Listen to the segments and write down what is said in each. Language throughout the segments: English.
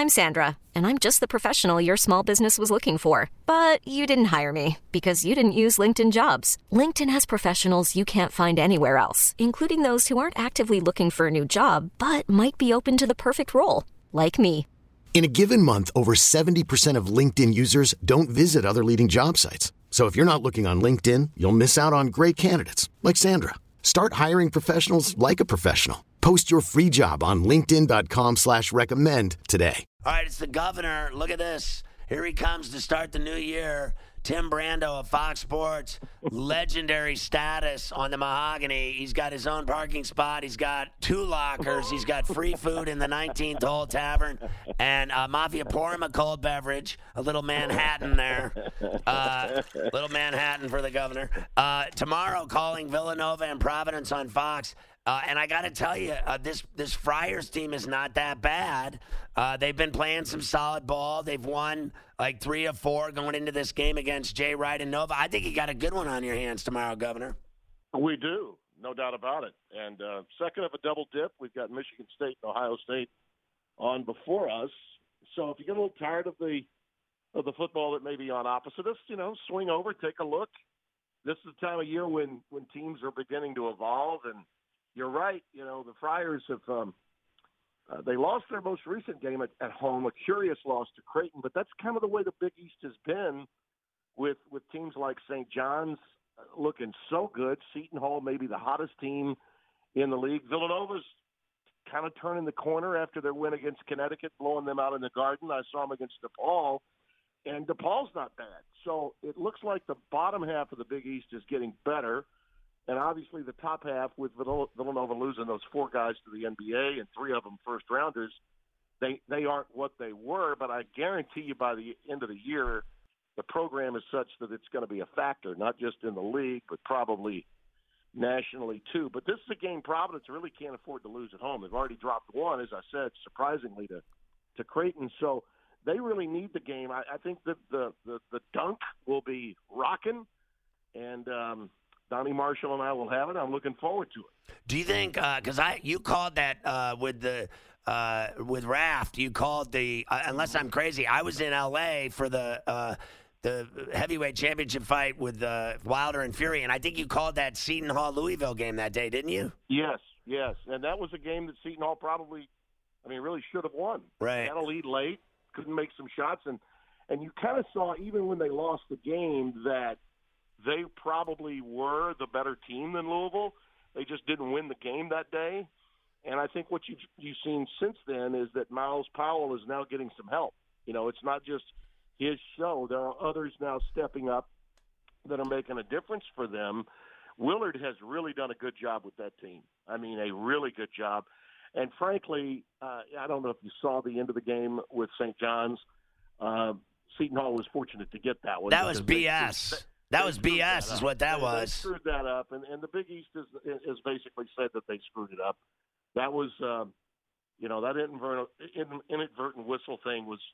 I'm Sandra, and I'm just the professional your small business was looking for. But you didn't hire me because you didn't use LinkedIn Jobs. LinkedIn has professionals you can't find anywhere else, including those who aren't actively looking for a new job, but might be open to the perfect role, like me. In a given month, over 70% of LinkedIn users don't visit other leading job sites. So if you're not looking on LinkedIn, you'll miss out on great candidates like Sandra. Start hiring professionals like a professional. Post your free job on linkedin.com/recommend today. All right, it's the governor. Look at this. Here he comes to start the new year. Tim Brando of Fox Sports, legendary status on the Mahogany. He's got his own parking spot. He's got 2 lockers. He's got free food in the 19th Hole Tavern. And Mafia, pour him a cold beverage, a little Manhattan there. Little Manhattan for the governor. Tomorrow, calling Villanova and Providence on Fox. And I got to tell you, this Friars team is not that bad. They've been playing some solid ball. They've won like 3 of 4 going into this game against Jay Wright and Nova. I think you got a good one on your hands tomorrow, Governor. We do, no doubt about it. And second of a double dip, we've got Michigan State and Ohio State on before us. So if you get a little tired of the football that may be on opposite us, swing over, take a look. This is the time of year when teams are beginning to evolve. And you're right, the Friars have they lost their most recent game at home, a curious loss to Creighton, but that's kind of the way the Big East has been with teams like St. John's looking so good. Seton Hall may be the hottest team in the league. Villanova's kind of turning the corner after their win against Connecticut, blowing them out in the Garden. I saw them against DePaul, and DePaul's not bad. So it looks like the bottom half of the Big East is getting better. And obviously the top half, with Villanova losing those 4 guys to the NBA and 3 of them first-rounders, they aren't what they were. But I guarantee you by the end of the year, the program is such that it's going to be a factor, not just in the league, but probably nationally too. But this is a game Providence really can't afford to lose at home. They've already dropped 1, as I said, surprisingly, to Creighton. So they really need the game. I think that the dunk will be rocking, and Donnie Marshall and I will have it. I'm looking forward to it. Do you think, because you called that with Raft, you called the, unless I'm crazy, I was in L.A. for the heavyweight championship fight with Wilder and Fury, and I think you called that Seton Hall-Louisville game that day, didn't you? Yes, and that was a game that Seton Hall really should have won. Right. They had a lead late, couldn't make some shots, and you kind of saw, even when they lost the game, that they probably were the better team than Louisville. They just didn't win the game that day. And I think what you've seen since then is that Miles Powell is now getting some help. It's not just his show. There are others now stepping up that are making a difference for them. Willard has really done a good job with that team. I mean, a really good job. And frankly, I don't know if you saw the end of the game with St. John's. Seton Hall was fortunate to get that one. That was BS. That was BS is what that was. They screwed that up, and the Big East has basically said that they screwed it up. That was, that inadvertent whistle thing was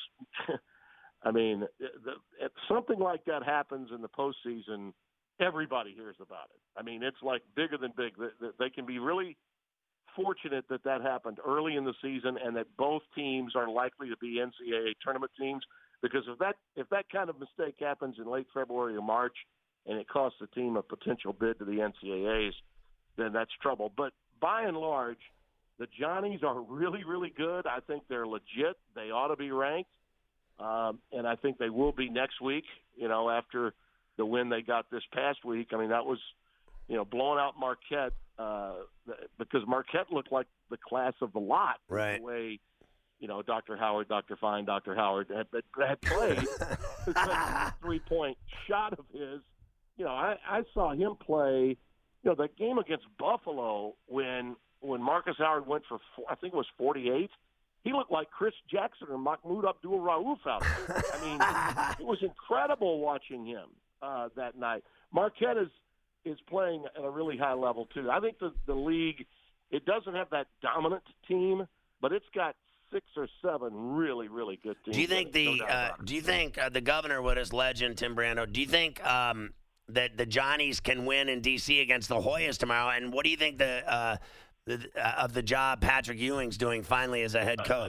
I mean, if something like that happens in the postseason, everybody hears about it. I mean, it's like bigger than big. They can be really fortunate that happened early in the season and that both teams are likely to be NCAA tournament teams. Because if that kind of mistake happens in late February or March and it costs the team a potential bid to the NCAAs, then that's trouble. But by and large, the Johnnies are really, really good. I think they're legit. They ought to be ranked. And I think they will be next week, after the win they got this past week. I mean, that was, blowing out Marquette because Marquette looked like the class of the lot. Right. The way Dr. Howard, Dr. Fine, Dr. Howard had played. That 3-point shot of his. I saw him play, the game against Buffalo when Marcus Howard went for, I think it was 48. He looked like Chris Jackson or Mahmoud Abdul-Rauf out there. I mean, it was incredible watching him that night. Marquette is playing at a really high level, too. I think the league, it doesn't have that dominant team, but it's got 6 or 7 really, really good teams. Do you think the governor, with his legend, Tim Brando, do you think that the Johnnies can win in D.C. against the Hoyas tomorrow? And what do you think of the job Patrick Ewing's doing finally as a head coach?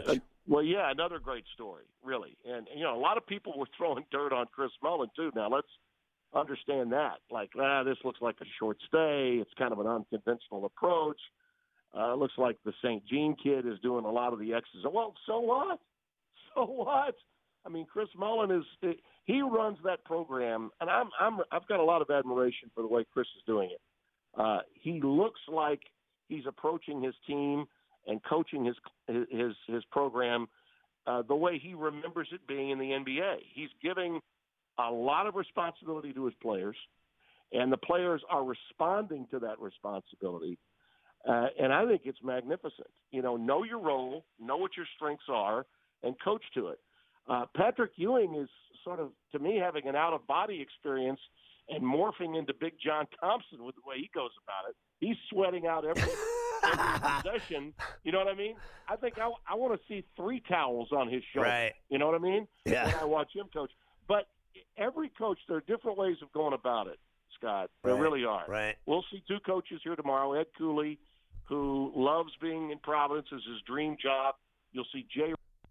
Well, yeah, another great story, really. And, a lot of people were throwing dirt on Chris Mullin, too. Now, let's understand that. Like, this looks like a short stay. It's kind of an unconventional approach. Looks like the St. Jean kid is doing a lot of the X's. Well, so what? So what? I mean, Chris Mullin he runs that program, and I've got a lot of admiration for the way Chris is doing it. He looks like he's approaching his team and coaching his program the way he remembers it being in the NBA. He's giving a lot of responsibility to his players, and the players are responding to that responsibility. And I think it's magnificent. Know your role, know what your strengths are, and coach to it. Patrick Ewing is sort of, to me, having an out-of-body experience and morphing into Big John Thompson with the way he goes about it. He's sweating out every possession. You know what I mean? I think I want to see 3 towels on his shoulder. Right. You know what I mean? Yeah. When I watch him coach. But every coach, there are different ways of going about it, Scott. There really are. Right. We'll see 2 coaches here tomorrow. Ed Cooley, who loves being in Providence, is his dream job. You'll see Jay.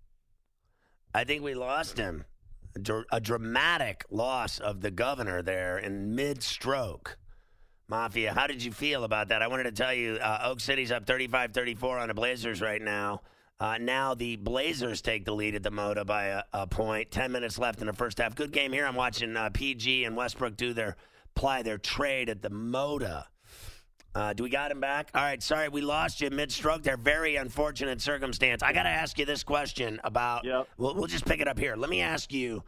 I think we lost him. A dramatic loss of the governor there in mid-stroke. Mafia, how did you feel about that? I wanted to tell you, Oak City's up 35-34 on the Blazers right now. Now the Blazers take the lead at the Moda by a point. 10 minutes left in the first half. Good game here. I'm watching PG and Westbrook do their trade at the Moda. Do we got him back? All right, sorry, we lost you mid-stroke there. Very unfortunate circumstance. I got to ask you this question about we'll just pick it up here. Let me ask you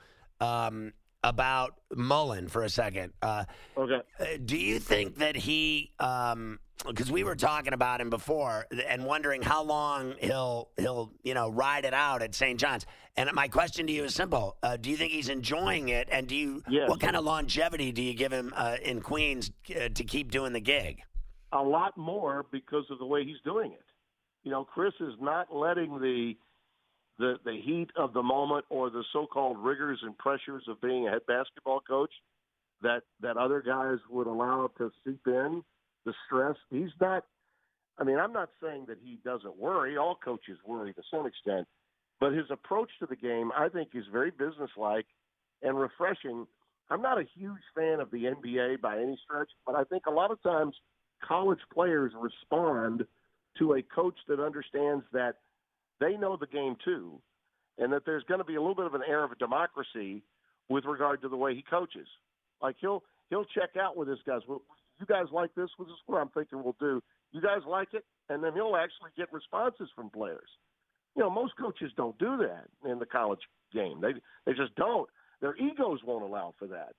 about Mullin for a second. Okay. Do you think that he because we were talking about him before and wondering how long he'll ride it out at St. John's. And my question to you is simple. Do you think he's enjoying it? And what kind of longevity do you give him in Queens to keep doing the gig? A lot more because of the way he's doing it. Chris is not letting the heat of the moment or the so-called rigors and pressures of being a head basketball coach that other guys would allow to seep in, the stress. He's not – I'm not saying that he doesn't worry. All coaches worry to some extent. But his approach to the game, I think, is very businesslike and refreshing. I'm not a huge fan of the NBA by any stretch, but I think a lot of times – college players respond to a coach that understands that they know the game too, and that there's going to be a little bit of an air of a democracy with regard to the way he coaches. Like he'll check out with his guys. Well, you guys like this? Well, this is what I'm thinking we'll do. You guys like it? And then he'll actually get responses from players. Most coaches don't do that in the college game. They just don't. Their egos won't allow for that.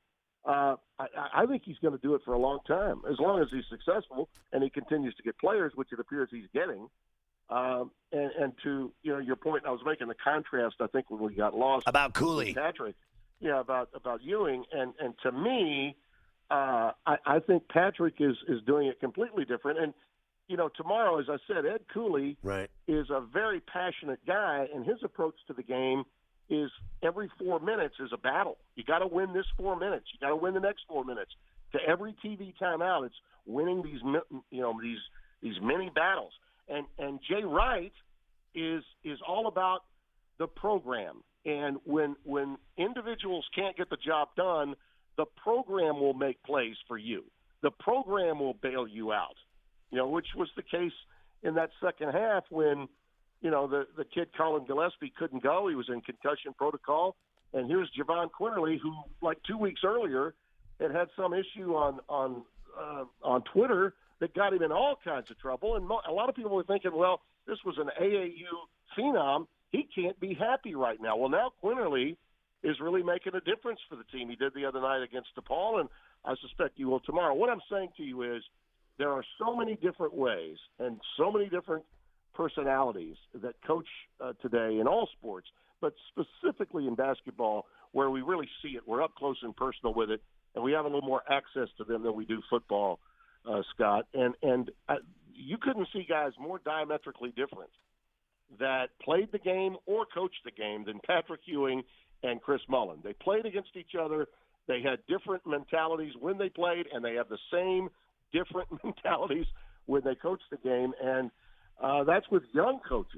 I think he's going to do it for a long time, as long as he's successful and he continues to get players, which it appears he's getting. And to your point, I was making the contrast. I think when we got lost about Cooley, Patrick, about Ewing, and to me, I think Patrick is doing it completely different. And tomorrow, as I said, Ed Cooley is a very passionate guy, and his approach to the game is every 4 minutes is a battle. You got to win this 4 minutes. You got to win the next 4 minutes. To every TV timeout, it's winning these mini battles. And Jay Wright is all about the program. And when individuals can't get the job done, the program will make plays for you. The program will bail you out. Which was the case in that second half when the kid Colin Gillespie couldn't go. He was in concussion protocol. And here's Javon Quinterly, who like 2 weeks earlier had some issue on Twitter that got him in all kinds of trouble. And a lot of people were thinking, well, this was an AAU phenom. He can't be happy right now. Well, now Quinterly is really making a difference for the team. He did the other night against DePaul, and I suspect he will tomorrow. What I'm saying to you is there are so many different ways and so many different personalities that coach today in all sports, but specifically in basketball where we really see it. We're up close and personal with it, and we have a little more access to them than we do football, Scott. And you couldn't see guys more diametrically different that played the game or coached the game than Patrick Ewing and Chris Mullin. They played against each other. They had different mentalities when they played, and they have the same different mentalities when they coach the game. And that's with young coaches.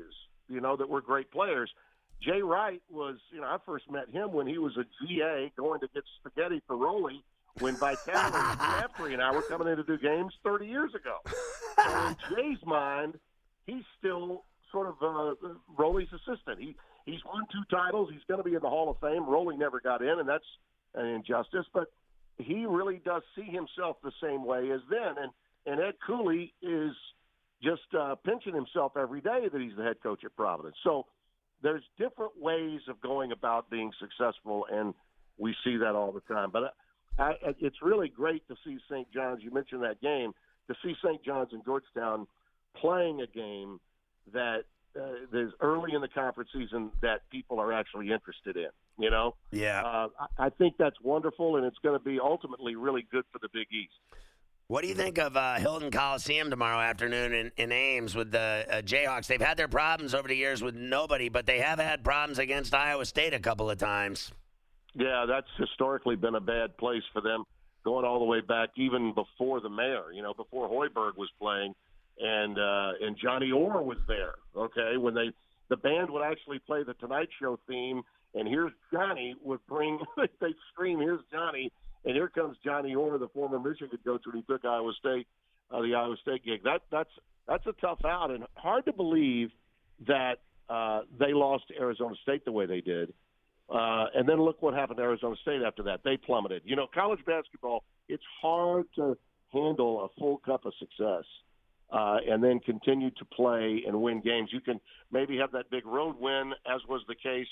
that were great players. Jay Wright was, I first met him when he was a GA going to get spaghetti for Roley when Vitale and Jeffrey and I were coming in to do games 30 years ago. So in Jay's mind, he's still sort of Roley's assistant. He's won 2 titles. He's going to be in the Hall of Fame. Roley never got in, and that's an injustice. But he really does see himself the same way as then. And Ed Cooley is just pinching himself every day that he's the head coach at Providence. So there's different ways of going about being successful, and we see that all the time. But it's really great to see St. John's. You mentioned that game, to see St. John's and Georgetown playing a game that there's early in the conference season that people are actually interested in, Yeah. I think that's wonderful, and it's going to be ultimately really good for the Big East. What do you think of Hilton Coliseum tomorrow afternoon in Ames with the Jayhawks? They've had their problems over the years with nobody, but they have had problems against Iowa State a couple of times. Yeah, that's historically been a bad place for them, going all the way back even before the mayor, before Hoiberg was playing, and Johnny Orr was there, okay, when the band would actually play the Tonight Show theme, and Here's Johnny would bring, they'd scream, Here's Johnny, and here comes Johnny Orr, the former Michigan coach, when he took Iowa State, the Iowa State gig. That's a tough out, and hard to believe that they lost to Arizona State the way they did. And then look what happened to Arizona State after that. They plummeted. College basketball, it's hard to handle a full cup of success and then continue to play and win games. You can maybe have that big road win, as was the case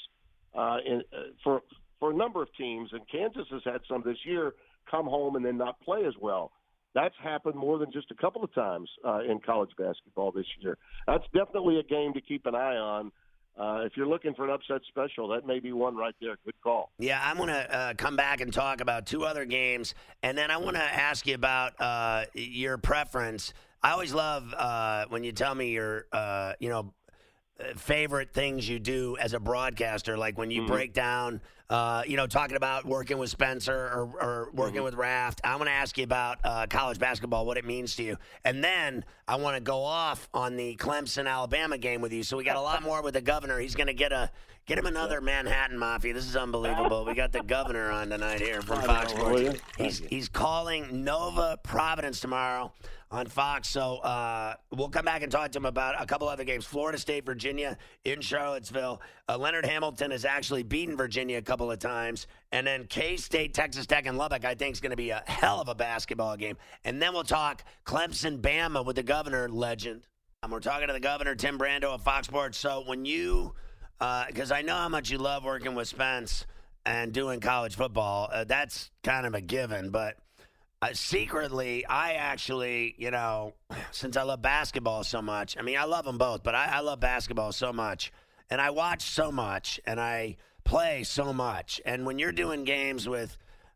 for a number of teams, and Kansas has had some this year come home and then not play as well. That's happened more than just a couple of times in college basketball this year. That's definitely a game to keep an eye on. If you're looking for an upset special, that may be one right there. Good call. Yeah, I'm going to come back and talk about 2 other games, and then I want to ask you about your preference. I always love when you tell me your, favorite things you do as a broadcaster, like when you break down, talking about working with Spencer or working with Raft. I want to ask you about college basketball, what it means to you. And then I want to go off on the Clemson-Alabama game with you. So we got a lot more with the governor. He's going to get him another Manhattan Mafia. This is unbelievable. We got the governor on tonight here from Fox Sports. He's calling Nova Providence tomorrow on Fox. So we'll come back and talk to him about a couple other games. Florida State, Virginia in Charlottesville. Leonard Hamilton has actually beaten Virginia a couple of times. And then K-State, Texas Tech, and Lubbock, I think, is going to be a hell of a basketball game. And then we'll talk Clemson, Bama with the governor legend. We're talking to the governor, Tim Brando of Fox Sports. So when you, because I know how much you love working with Spence and doing college football, that's kind of a given. But secretly, I actually, since I love basketball so much, I mean, I love them both, but I love basketball so much. And I watch so much, and I play so much. And when you're doing games with,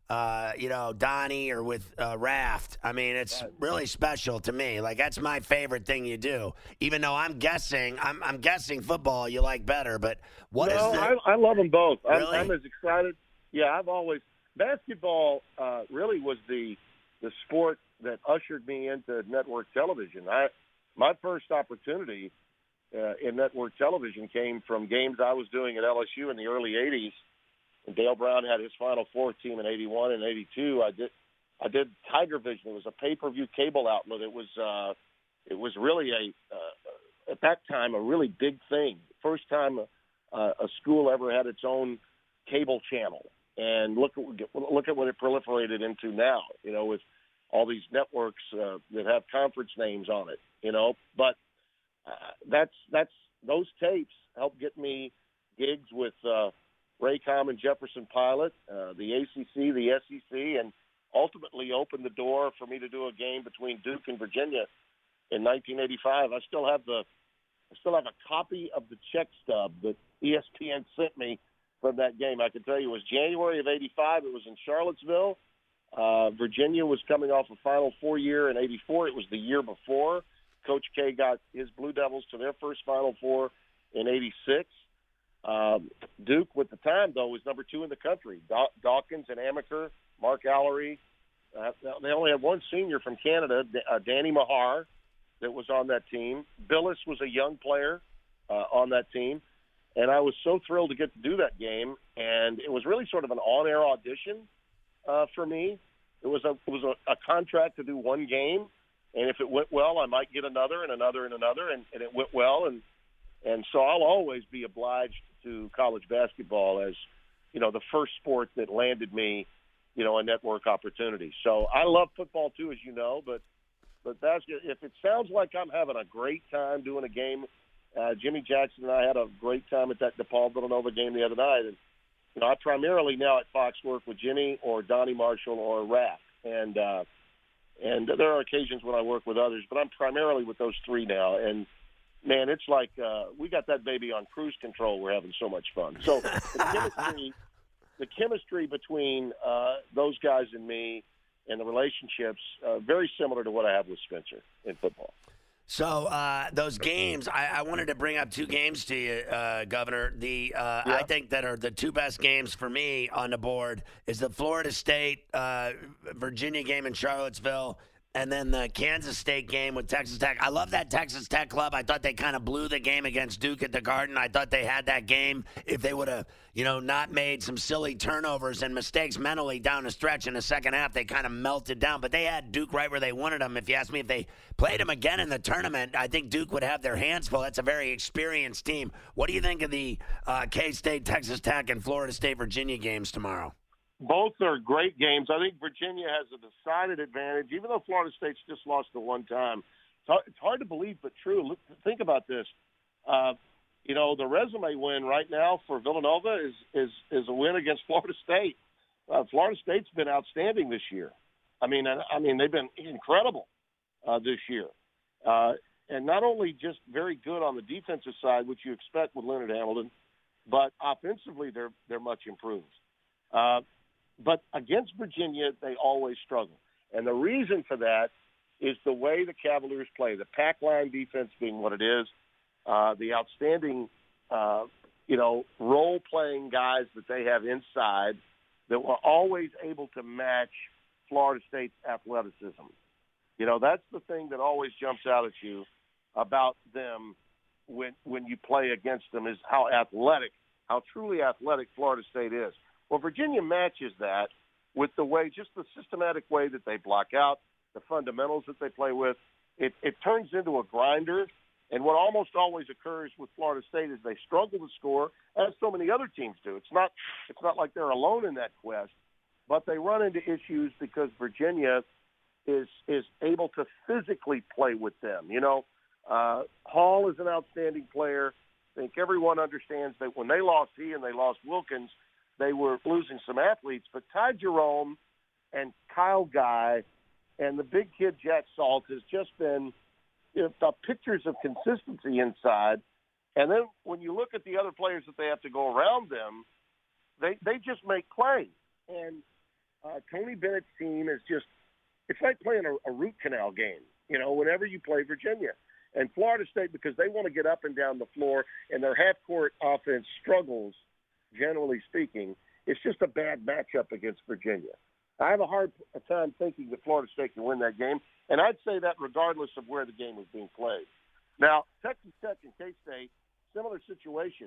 Donnie or with Raft, I mean, it's really special to me. Like, that's my favorite thing you do. Even though I'm guessing football you like better, but I love them both. Really? I'm as excited. Yeah, basketball really was the sport that ushered me into network television. My first opportunity in network television came from games I was doing at LSU in the early 80s. And Dale Brown had his Final Four team in 81 and 82. I did Tiger Vision. It was a pay-per-view cable outlet. It was really at that time a really big thing. First time a school ever had its own cable channel. And look at what it proliferated into now, with all these networks that have conference names on it, But that's those tapes helped get me gigs with Raycom and Jefferson Pilot, the ACC, the SEC, and ultimately opened the door for me to do a game between Duke and Virginia in 1985. I still have a copy of the check stub that ESPN sent me from that game. I can tell you it was January of 85. It was in Charlottesville. Virginia was coming off a Final Four year in 84. It was the year before. Coach K got his Blue Devils to their first Final Four in 86. Duke, with the time, though, was number 2 in the country. Dawkins and Amaker, Mark Allery. They only had one senior from Canada, Danny Mahar, that was on that team. Billis was a young player. on that team. And I was so thrilled to get to do that game. And it was really sort of an on-air audition for me. It was a contract to do one game. And if it went well, I might get another and another and another. And it went well. And so I'll always be obliged to college basketball as, the first sport that landed me, a network opportunity. So I love football too, as you know, but if it sounds like I'm having a great time doing a game, Jimmy Jackson and I had a great time at that DePaul Villanova game the other night. And, I primarily now at Fox work with Jimmy or Donnie Marshall or Raph. And there are occasions when I work with others, but I'm primarily with those three now. And, man, it's like we got that baby on cruise control. We're having so much fun. So the chemistry between those guys and me and the relationships, very similar to what I have with Spencer in football. So those games, I wanted to bring up two games to you, Governor. I think that are the two best games for me on the board is the Florida State Virginia game in Charlottesville, and then the Kansas State game with Texas Tech. I love that Texas Tech club. I thought they kind of blew the game against Duke at the Garden. I thought they had that game if they would have, not made some silly turnovers and mistakes mentally down the stretch in the second half. They kind of melted down. But they had Duke right where they wanted them. If you ask me if they played them again in the tournament, I think Duke would have their hands full. That's a very experienced team. What do you think of the K-State, Texas Tech, and Florida State, Virginia games tomorrow? Both are great games. I think Virginia has a decided advantage, even though Florida State's just lost the one time. It's hard to believe, but true. Think about this. The resume win right now for Villanova is a win against Florida State. Florida State's been outstanding this year. I mean, they've been incredible this year. And not only just very good on the defensive side, which you expect with Leonard Hamilton, but offensively they're much improved. But against Virginia, they always struggle. And the reason for that is the way the Cavaliers play, the pack line defense being what it is, the outstanding, role-playing guys that they have inside that were always able to match Florida State's athleticism. That's the thing that always jumps out at you about them when you play against them is how truly athletic Florida State is. Well, Virginia matches that with just the systematic way that they block out, the fundamentals that they play with. It turns into a grinder, and what almost always occurs with Florida State is they struggle to score, as so many other teams do. It's not like they're alone in that quest, but they run into issues because Virginia is able to physically play with them. Hall is an outstanding player. I think everyone understands that when they lost and they lost Wilkins, they were losing some athletes, but Ty Jerome and Kyle Guy and the big kid Jack Salt has just been pictures of consistency inside. And then when you look at the other players that they have to go around them, they just make plays. And Tony Bennett's team is it's like playing a root canal game, whenever you play Virginia. And Florida State, because they want to get up and down the floor and their half-court offense struggles, generally speaking, it's just a bad matchup against Virginia. I have a hard time thinking that Florida State can win that game, and I'd say that regardless of where the game was being played. Now, Texas Tech and K-State, similar situation.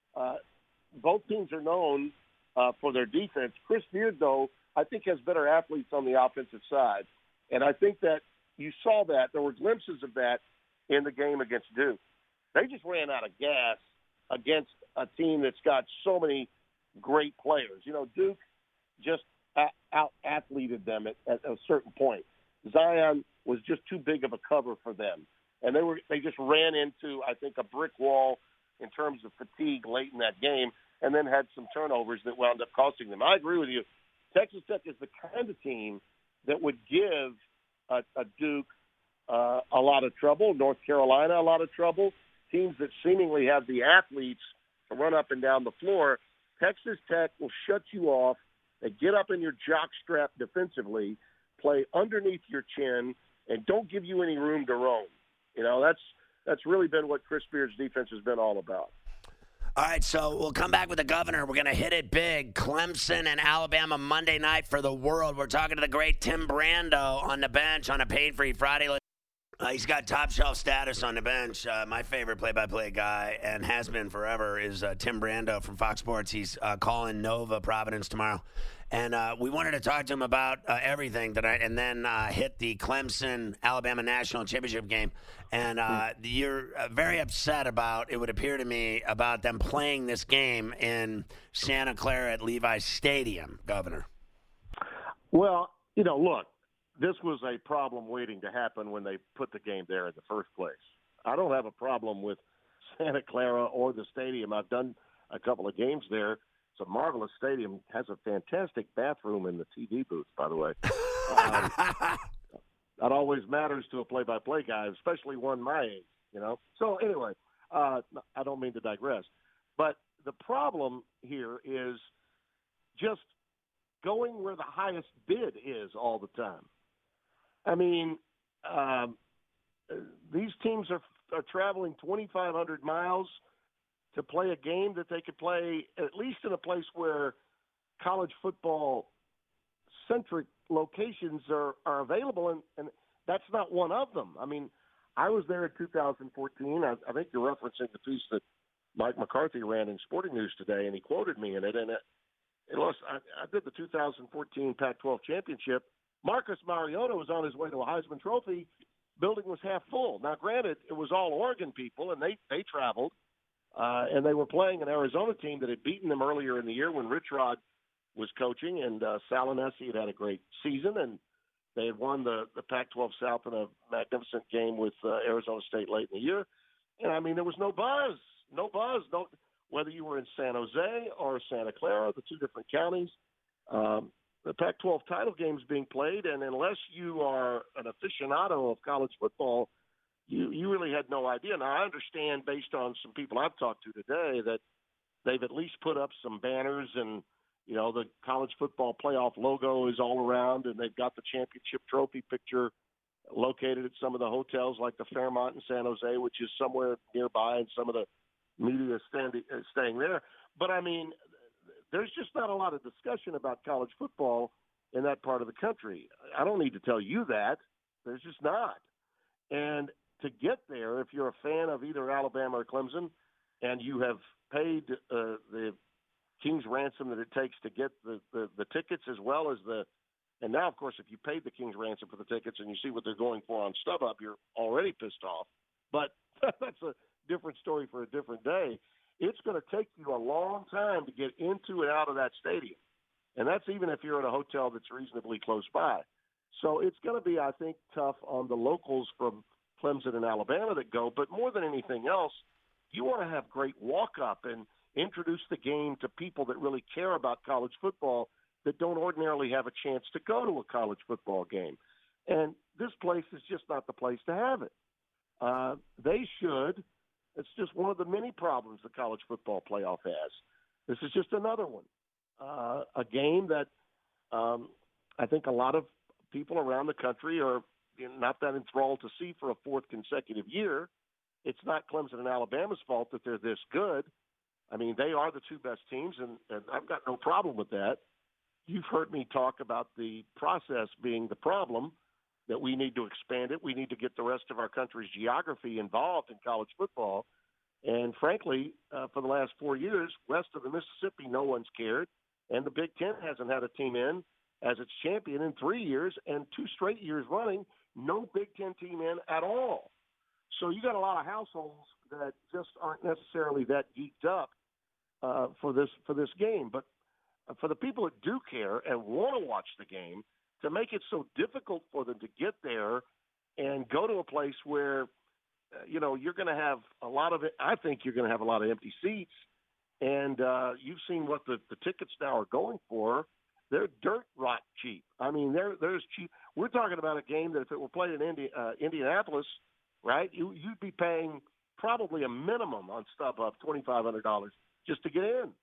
Both teams are known for their defense. Chris Beard, though, I think has better athletes on the offensive side, and I think that you saw that. There were glimpses of that in the game against Duke. They just ran out of gas against a team that's got so many great players. Duke just out-athleted them at a certain point. Zion was just too big of a cover for them. And they just ran into, I think, a brick wall in terms of fatigue late in that game and then had some turnovers that wound up costing them. I agree with you. Texas Tech is the kind of team that would give a Duke a lot of trouble, North Carolina a lot of trouble, teams that seemingly have the athletes to run up and down the floor. Texas Tech will shut you off. They get up in your jock strap defensively, play underneath your chin, and don't give you any room to roam. That's really been what Chris Beard's defense has been all about. All right, so we'll come back with the Governor. We're going to hit it big. Clemson and Alabama Monday night for the world. We're talking to the great Tim Brando on the bench on a pain-free Friday. He's got top shelf status on the bench. My favorite play-by-play guy, and has been forever, is Tim Brando from Fox Sports. He's calling Nova Providence tomorrow. And we wanted to talk to him about everything tonight, and then hit the Clemson-Alabama National Championship game. And you're very upset about, it would appear to me, about them playing this game in Santa Clara at Levi Stadium, Governor. Well, look, this was a problem waiting to happen when they put the game there in the first place. I don't have a problem with Santa Clara or the stadium. I've done a couple of games there. It's a marvelous stadium. Has a fantastic bathroom in the TV booth, by the way. That always matters to a play-by-play guy, especially one my age, So anyway, I don't mean to digress. But the problem here is just going where the highest bid is all the time. I mean, these teams are traveling 2,500 miles to play a game that they could play at least in a place where college football-centric locations are available, and that's not one of them. I mean, I was there in 2014. I think you're referencing the piece that Mike McCarthy ran in Sporting News today, and he quoted me in it. And I did the 2014 Pac-12 championship. Marcus Mariota was on his way to a Heisman Trophy. Building was half full. Now, granted, it was all Oregon people, and they traveled, and they were playing an Arizona team that had beaten them earlier in the year when Rich Rod was coaching, and Salinesi had a great season, and they had won the Pac-12 South in a magnificent game with Arizona State late in the year. And, I mean, there was no buzz, whether you were in San Jose or Santa Clara, the two different counties. The Pac-12 title game is being played, and unless you are an aficionado of college football, you really had no idea. Now, I understand based on some people I've talked to today that they've at least put up some banners and, the college football playoff logo is all around, and they've got the championship trophy picture located at some of the hotels like the Fairmont in San Jose, which is somewhere nearby, and some of the media staying there. But, I mean, there's just not a lot of discussion about college football in that part of the country. I don't need to tell you that. There's just not. And to get there, if you're a fan of either Alabama or Clemson, and you have paid the king's ransom that it takes to get the tickets, as well as and now, of course, if you paid the king's ransom for the tickets and you see what they're going for on StubHub, you're already pissed off. But that's a different story for a different day. It's going to take you a long time to get into and out of that stadium. And that's even if you're in a hotel that's reasonably close by. So it's going to be, I think, tough on the locals from Clemson and Alabama that go. But more than anything else, you want to have great walk-up and introduce the game to people that really care about college football that don't ordinarily have a chance to go to a college football game. And this place is just not the place to have it. They should. It's just one of the many problems the college football playoff has. This is just another one. A game that I think a lot of people around the country are not that enthralled to see for a fourth consecutive year. It's not Clemson and Alabama's fault that they're this good. I mean, they are the two best teams, and I've got no problem with that. You've heard me talk about the process being the problem, that we need to expand it. We need to get the rest of our country's geography involved in college football. And frankly, for the last 4 years, west of the Mississippi, no one's cared. And the Big Ten hasn't had a team in as its champion in 3 years, and 2 straight years running, no Big Ten team in at all. So you got a lot of households that just aren't necessarily that geeked up for this game. But for the people that do care and want to watch the game, to make it so difficult for them to get there and go to a place where, you're going to have a lot of it. I think you're going to have a lot of empty seats. And you've seen what the tickets now are going for. They're dirt rot cheap. I mean, there's cheap. We're talking about a game that if it were played in Indianapolis, right, you'd be paying probably a minimum on StubHub, $2,500 just to get in,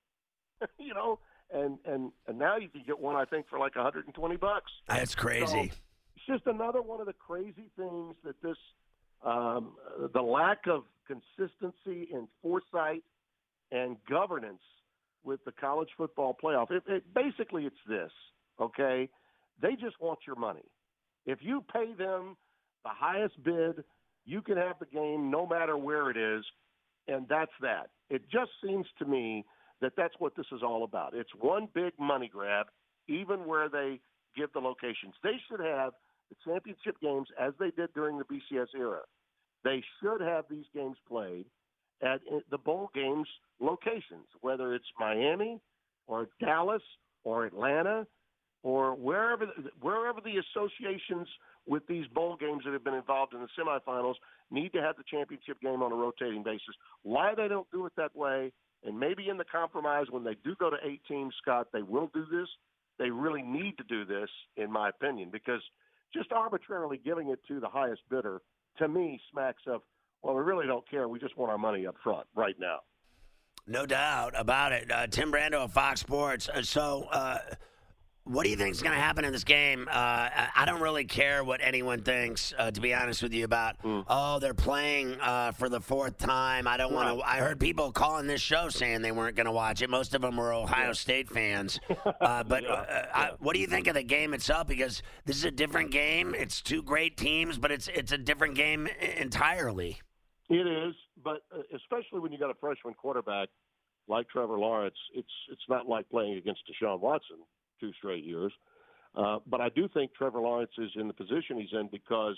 And now you can get one, I think, for like $120. That's crazy. So it's just another one of the crazy things that this, the lack of consistency and foresight and governance with the college football playoff. Basically, it's this, okay? They just want your money. If you pay them The highest bid, you can have the game no matter where it is, and that's that. It just seems to me that that's what this is all about. It's one big money grab, even where they give the locations. They should have the championship games as they did during the BCS era. They should have these games played at the bowl games locations, whether it's Miami or Dallas or Atlanta or wherever the associations with these bowl games that have been involved in the semifinals need to have the championship game on a rotating basis. Why they don't do it that way, and maybe in the compromise when they do go to 8 teams, Scott, they will do this. They really need to do this, in my opinion, because just arbitrarily giving it to the highest bidder, to me, smacks of, well, we really don't care. We just want our money up front right now. No doubt about it. Tim Brando of Fox Sports. What do you think is going to happen in this game? I don't really care what anyone thinks, to be honest with you, about, they're playing for the fourth time. I don't want to. I heard people calling this show saying they weren't going to watch it. Most of them were Ohio State fans. What do you think of the game itself? Because this is a different game. It's two great teams, but it's a different game entirely. It is, but especially when you got a freshman quarterback like Trevor Lawrence, it's not like playing against Deshaun Watson 2 straight years. But I do think Trevor Lawrence is in the position he's in because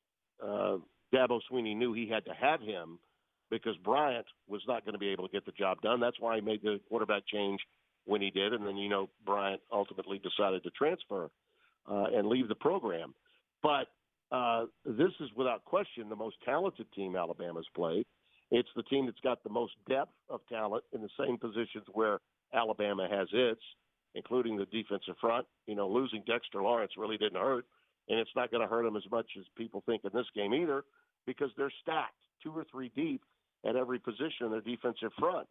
Dabo Swinney knew he had to have him because Bryant was not going to be able to get the job done. That's why he made the quarterback change when he did. And then, Bryant ultimately decided to transfer and leave the program. But this is without question the most talented team Alabama's played. It's the team that's got the most depth of talent in the same positions where Alabama has its, including the defensive front. Losing Dexter Lawrence really didn't hurt, and it's not going to hurt them as much as people think in this game either because they're stacked 2 or 3 deep at every position in their defensive front.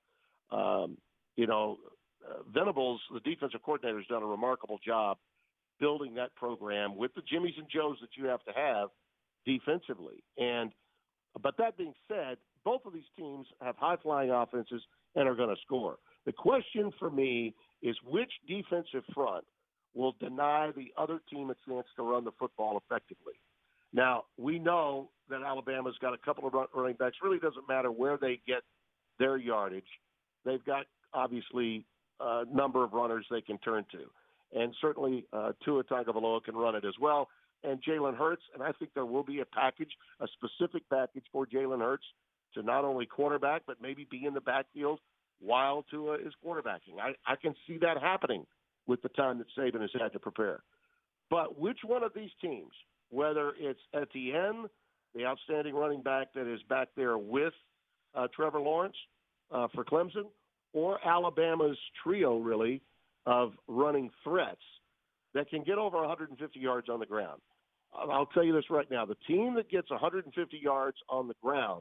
Venables, the defensive coordinator, has done a remarkable job building that program with the Jimmies and Joes that you have to have defensively. But that being said, both of these teams have high-flying offenses and are going to score. The question for me is which defensive front will deny the other team a chance to run the football effectively. Now, we know that Alabama's got a couple of running backs. Really doesn't matter where they get their yardage. They've got, obviously, a number of runners they can turn to. And certainly Tua Tagovailoa can run it as well. And Jalen Hurts, and I think there will be a specific package for Jalen Hurts to not only quarterback but maybe be in the backfield while Tua is quarterbacking. I can see that happening with the time that Saban has had to prepare. But which one of these teams, whether it's Etienne, the outstanding running back that is back there with Trevor Lawrence for Clemson, or Alabama's trio, really, of running threats that can get over 150 yards on the ground. I'll tell you this right now. The team that gets 150 yards on the ground,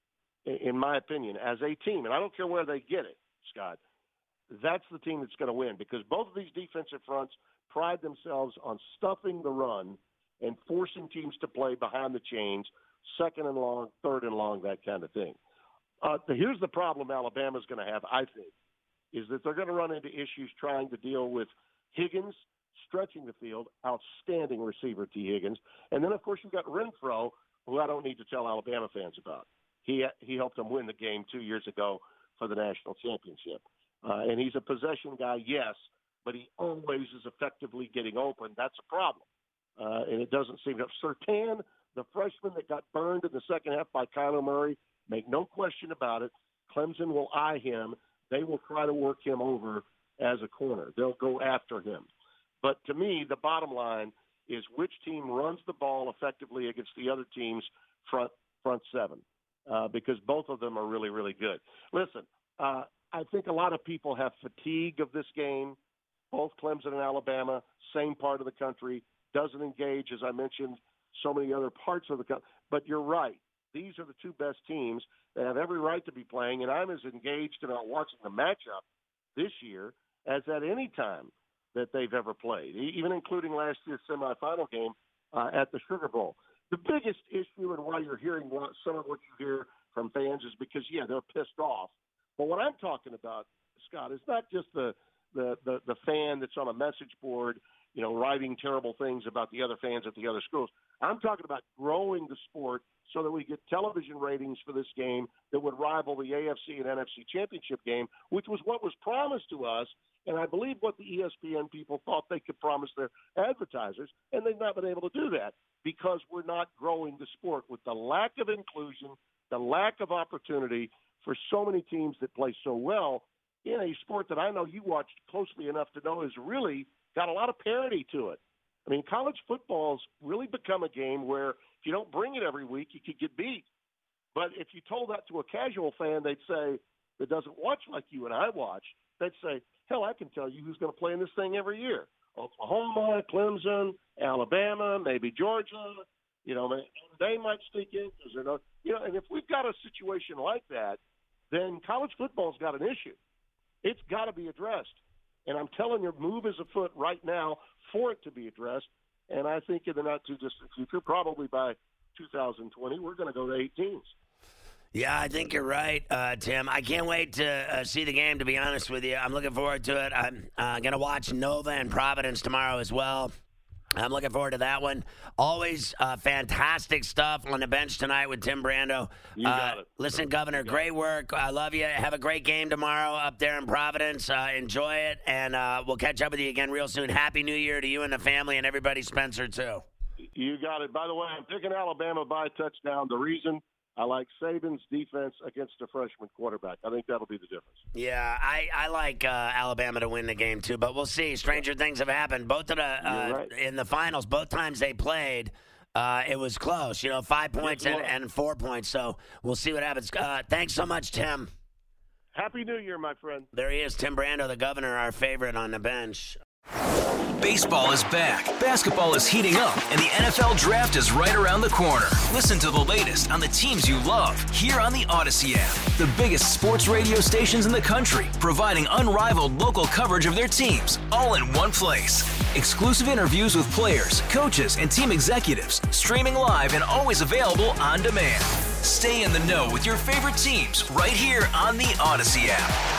in my opinion, as a team, and I don't care where they get it, Scott, that's the team that's going to win because both of these defensive fronts pride themselves on stuffing the run and forcing teams to play behind the chains, 2nd and long, 3rd and long, that kind of thing. Here's the problem Alabama's going to have, I think, is that they're going to run into issues trying to deal with Higgins stretching the field, outstanding receiver T. Higgins. And then, of course, you've got Renfro, who I don't need to tell Alabama fans about. He helped them win the game 2 years ago for the national championship. And he's a possession guy, yes, but he always is effectively getting open. That's a problem. And it doesn't seem to have. Surtain, the freshman that got burned in the second half by Kyler Murray, make no question about it. Clemson will eye him. They will try to work him over as a corner. They'll go after him. But to me, the bottom line is which team runs the ball effectively against the other team's front 7, because both of them are really, really good. Listen, I think a lot of people have fatigue of this game. Both Clemson and Alabama, same part of the country, doesn't engage, as I mentioned, so many other parts of the country. But you're right. These are the 2 best teams that have every right to be playing, and I'm as engaged about watching the matchup this year as at any time that they've ever played, even including last year's semifinal game at the Sugar Bowl. The biggest issue and why you're hearing some of what you hear from fans is because, they're pissed off. But what I'm talking about, Scott, is not just the the fan that's on a message board, writing terrible things about the other fans at the other schools. I'm talking about growing the sport so that we get television ratings for this game that would rival the AFC and NFC championship game, which was what was promised to us, and I believe what the ESPN people thought they could promise their advertisers, and they've not been able to do that because we're not growing the sport with the lack of inclusion, the lack of opportunity for so many teams that play so well in a sport that I know you watched closely enough to know has really got a lot of parity to it. I mean, college football's really become a game where if you don't bring it every week, you could get beat. But if you told that to a casual fan, they'd say, that doesn't watch like you and I watch, they'd say, hell, I can tell you who's going to play in this thing every year. Oklahoma, Clemson, Alabama, maybe Georgia. They might sneak in because they're not. And if we've got a situation like that, then college football's got an issue. It's got to be addressed. And I'm telling you, move is afoot right now for it to be addressed. And I think in the not-too-distant future, probably by 2020, we're going to go to 8 teams. Yeah, I think you're right, Tim. I can't wait to see the game, to be honest with you. I'm looking forward to it. I'm going to watch Nova and Providence tomorrow as well. I'm looking forward to that one. Always fantastic stuff on the bench tonight with Tim Brando. You got it. Listen, Governor, great work. I love you. Have a great game tomorrow up there in Providence. Enjoy it, and we'll catch up with you again real soon. Happy New Year to you and the family and everybody, Spencer, too. You got it. By the way, I'm picking Alabama by a touchdown. The reason I like Saban's defense against a freshman quarterback. I think that'll be the difference. Yeah, I like Alabama to win the game, too, but we'll see. Stranger things have happened. Both of the in the finals, both times they played, it was close. 5 points and 4 points, so we'll see what happens. Thanks so much, Tim. Happy New Year, my friend. There he is, Tim Brando, the Governor, our favorite on the bench. Baseball is back, basketball is heating up, and the NFL Draft is right around the corner. Listen to the latest on the teams you love here on the Odyssey app. The biggest sports radio stations in the country, providing unrivaled local coverage of their teams, all in one place. Exclusive interviews with players, coaches, and team executives, streaming live and always available on demand. Stay in the know with your favorite teams right here on the Odyssey app.